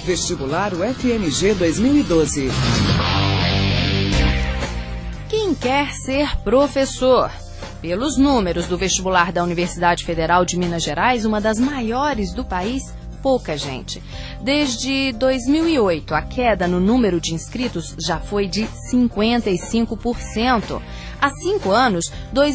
Vestibular UFMG 2012. Quem quer ser professor? Pelos números do vestibular da Universidade Federal de Minas Gerais, uma das maiores do país, pouca gente. Desde 2008, a queda no número de inscritos já foi de 55%. Há 5 anos,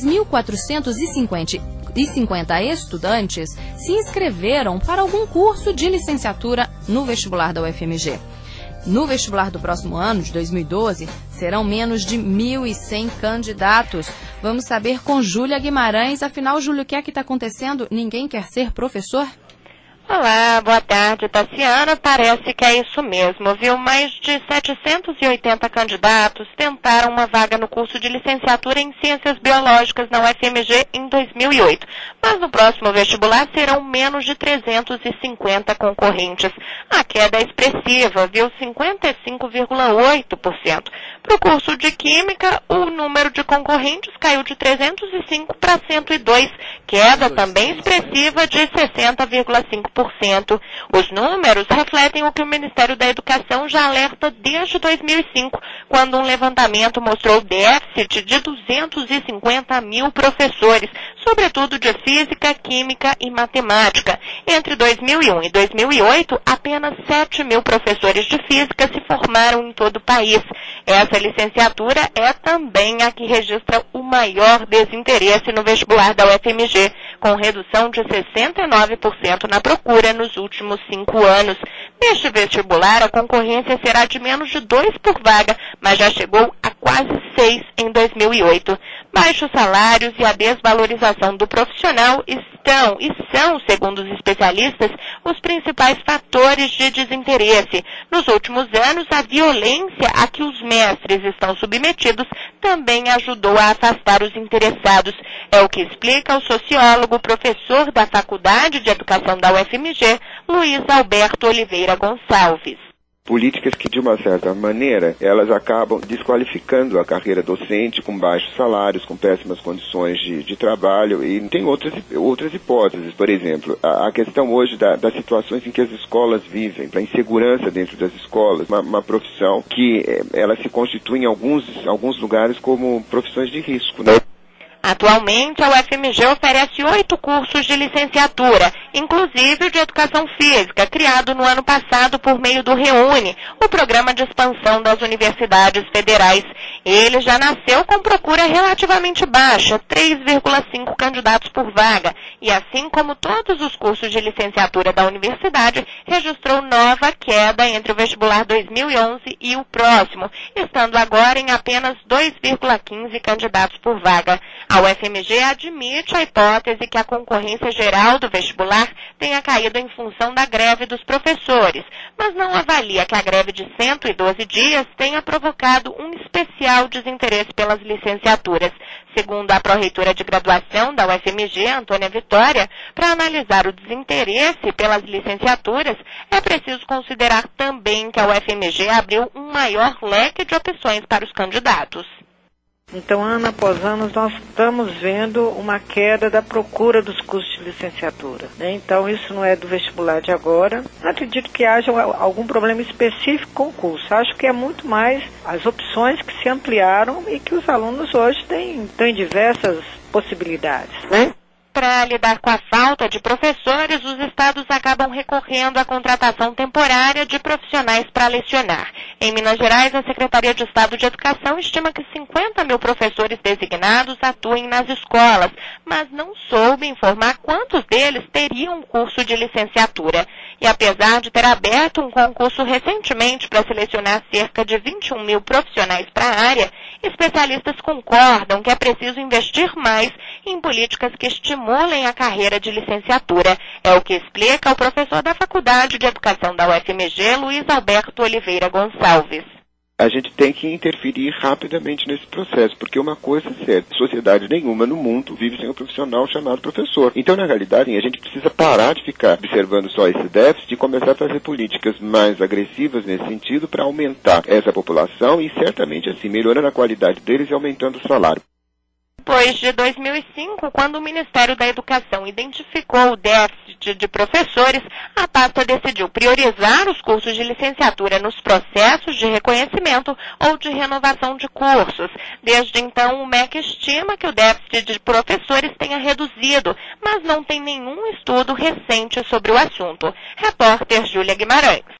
2.450 estudantes se inscreveram para algum curso de licenciatura no vestibular da UFMG. No vestibular do próximo ano, de 2012, serão menos de 1.100 candidatos. Vamos saber com Júlia Guimarães. Afinal, Júlia, o que é que está acontecendo? Ninguém quer ser professor? Olá, boa tarde, Tassiana. Parece que é isso mesmo, viu? Mais de 780 candidatos tentaram uma vaga no curso de licenciatura em Ciências Biológicas na UFMG em 2008. Mas no próximo vestibular serão menos de 350 concorrentes. A queda é expressiva, viu? 55,8%. Para o curso de Química, o número de concorrentes caiu de 305 para 102, queda também expressiva de 60,5%. Os números refletem o que o Ministério da Educação já alerta desde 2005, quando um levantamento mostrou déficit de 250 mil professores, sobretudo de Física, Química e Matemática. Entre 2001 e 2008, apenas 7 mil professores de Física se formaram em todo o país. Essa licenciatura é também a que registra o maior desinteresse no vestibular da UFMG, com redução de 69% na procura nos últimos 5 anos. Neste vestibular, a concorrência será de menos de 2 por vaga, mas já chegou a quase 6 em 2008. Baixos salários e a desvalorização do profissional são, segundo os especialistas, os principais fatores de desinteresse. Nos últimos anos, a violência a que os mestres estão submetidos também ajudou a afastar os interessados. É o que explica o sociólogo, professor da Faculdade de Educação da UFMG, Luiz Alberto Oliveira Gonçalves. Políticas que, de uma certa maneira, elas acabam desqualificando a carreira docente com baixos salários, com péssimas condições de trabalho, e tem outras hipóteses. Por exemplo, a questão hoje das situações em que as escolas vivem, da insegurança dentro das escolas, uma profissão que ela se constitui em alguns lugares como profissões de risco, né? Atualmente, a UFMG oferece 8 cursos de licenciatura, inclusive o de Educação Física, criado no ano passado por meio do REUNE, o Programa de Expansão das Universidades Federais. Ele já nasceu com procura relativamente baixa, 3,5 candidatos por vaga, e assim como todos os cursos de licenciatura da universidade, registrou nova queda entre o vestibular 2011 e o próximo, estando agora em apenas 2,15 candidatos por vaga. A UFMG admite a hipótese que a concorrência geral do vestibular tenha caído em função da greve dos professores, mas não avalia que a greve de 112 dias tenha provocado um especial desinteresse pelas licenciaturas. Segundo a pró-reitora de graduação da UFMG, Antônia Vitória, para analisar o desinteresse pelas licenciaturas, é preciso considerar também que a UFMG abriu um maior leque de opções para os candidatos. Então, ano após ano, nós estamos vendo uma queda da procura dos cursos de licenciatura, né? Então, isso não é do vestibular de agora. Não acredito que haja algum problema específico com o curso. Acho que é muito mais as opções que se ampliaram e que os alunos hoje têm diversas possibilidades, né? Para lidar com a falta de professores, os estados acabam recorrendo à contratação temporária de profissionais para lecionar. Em Minas Gerais, a Secretaria de Estado de Educação estima que 50 mil professores designados atuem nas escolas, mas não soube informar quantos deles teriam um curso de licenciatura. E apesar de ter aberto um concurso recentemente para selecionar cerca de 21 mil profissionais para a área, especialistas concordam que é preciso investir mais em políticas que estimulem a carreira de licenciatura. É o que explica o professor da Faculdade de Educação da UFMG, Luiz Alberto Oliveira Gonçalves. A gente tem que interferir rapidamente nesse processo, porque uma coisa é certa, sociedade nenhuma no mundo vive sem um profissional chamado professor. Então, na realidade, a gente precisa parar de ficar observando só esse déficit e começar a fazer políticas mais agressivas nesse sentido para aumentar essa população e, certamente, assim, melhorando a qualidade deles e aumentando o salário. Depois de 2005, quando o Ministério da Educação identificou o déficit de professores, a pasta decidiu priorizar os cursos de licenciatura nos processos de reconhecimento ou de renovação de cursos. Desde então, o MEC estima que o déficit de professores tenha reduzido, mas não tem nenhum estudo recente sobre o assunto. Repórter Júlia Guimarães.